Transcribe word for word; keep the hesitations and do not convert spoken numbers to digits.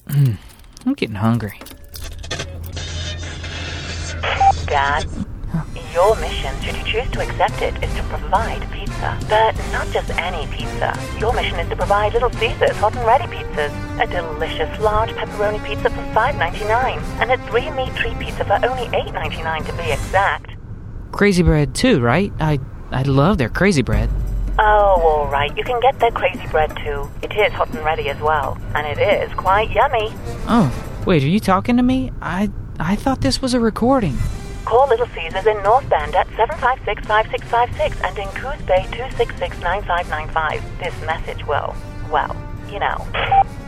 Mm, I'm getting hungry. Dad, your mission, should you choose to accept it, is to provide pizza. But not just any pizza. Your mission is to provide Little Caesars hot and ready pizzas. A delicious large pepperoni pizza for five ninety-nine, and a three meat treat pizza for only eight ninety-nine to be exact. Crazy Bread too, right? I I love their Crazy Bread. Oh, all right. You can get their Crazy Bread too. It is hot and ready as well, and it is quite yummy. Oh, wait, are you talking to me? I I thought this was a recording. Call Little Caesars in North Bend at seven five six, five six five six and in Coos Bay two six six, nine five nine five. This message will, well, you know.